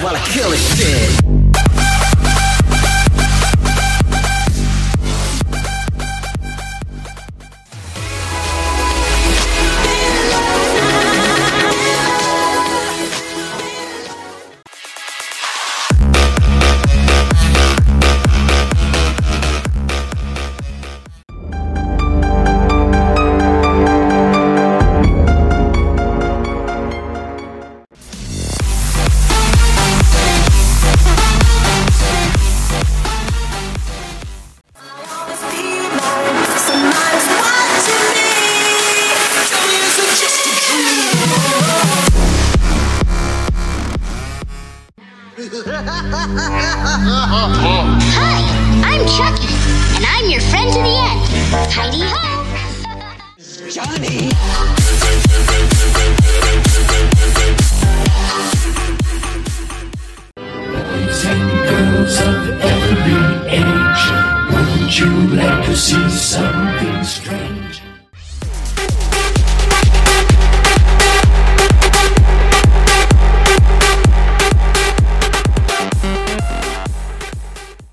while I kill a shit. Hi, I'm Chucky, and I'm your friend to the end. Heidi ho! Johnny! Boys and girls of every age, wouldn't you like to see some